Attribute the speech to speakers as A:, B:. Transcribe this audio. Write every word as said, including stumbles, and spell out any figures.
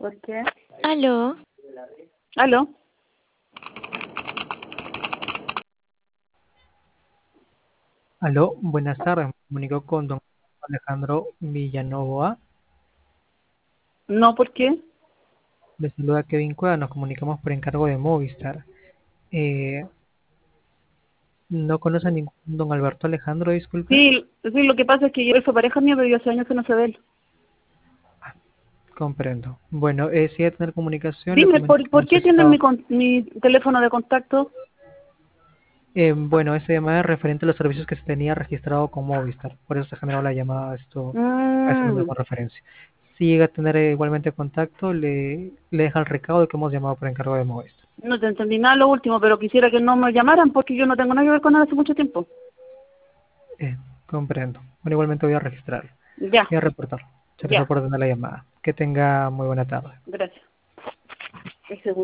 A: ¿Por qué?
B: Aló.
A: ¿Aló?
C: Aló, buenas tardes. Me comunico con don Alejandro Villanueva.
A: No, ¿por qué?
C: Le saluda Kevin Cueva. Nos comunicamos por encargo de Movistar. Eh, ¿No conoce a ningún don Alberto Alejandro, disculpe?
A: Sí, sí, lo que pasa es que yo soy pareja mía, pero yo hace años que no sé de él.
C: Comprendo. Bueno, eh, si hay que tener comunicación, le
A: Dime,
C: comento
A: ¿por,
C: que
A: ¿por
C: hemos
A: qué tienen mi,
C: estado...
A: con- mi teléfono de contacto?
C: Eh, bueno, esa llamada es referente a los servicios que se tenía registrado con Movistar. Por eso se generó la llamada a esto, a ese número
A: Mm,
C: con referencia. Si llega a tener eh, igualmente contacto, le, le deja el recado de que hemos llamado por encargo de Movistar.
A: no te entendí nada lo último, pero quisiera que no me llamaran porque yo no tengo nada que ver con él hace mucho tiempo.
C: Eh, comprendo. Bueno, igualmente voy a registrarlo.
A: Ya,
C: Voy a reportarlo. Muchas gracias
A: ya,
C: por atender la llamada. Que tenga muy buena tarde.
A: gracias. Ese